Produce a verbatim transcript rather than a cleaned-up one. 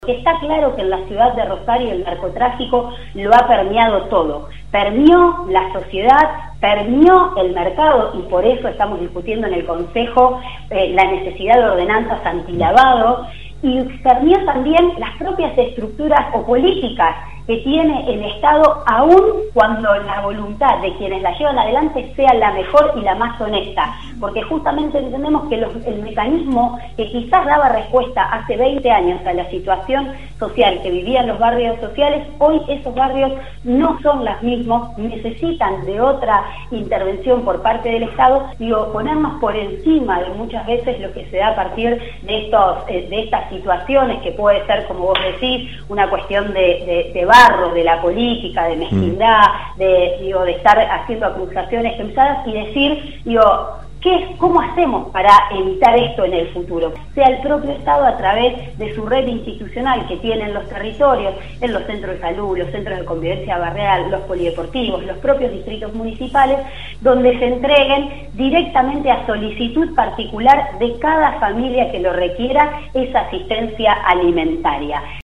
Que está claro que en la ciudad de Rosario el narcotráfico lo ha permeado todo, permeó la sociedad, permeó el mercado y por eso estamos discutiendo en el Consejo eh, la necesidad de ordenanzas antilavado y permeó también las propias estructuras o políticas que tiene el Estado, aun cuando la voluntad de quienes la llevan adelante sea la mejor y la más honesta, porque justamente entendemos que los, el mecanismo que quizás daba respuesta hace veinte años a la situación social que vivían los barrios sociales, hoy esos barrios no son los mismos, necesitan de otra intervención por parte del Estado, digo, ponernos por encima de muchas veces lo que se da a partir de estos eh, de estas situaciones, que puede ser, como vos decís, una cuestión de, de, de barro, de la política, de mezquindad, de, digo, de estar haciendo acusaciones cruzadas y decir, digo, ¿qué, ¿cómo hacemos para evitar esto en el futuro? Sea el propio Estado a través de su red institucional que tiene en los territorios, en los centros de salud, los centros de convivencia barrial, los polideportivos, los propios distritos municipales, donde se entreguen directamente a solicitud particular de cada familia que lo requiera esa asistencia alimentaria.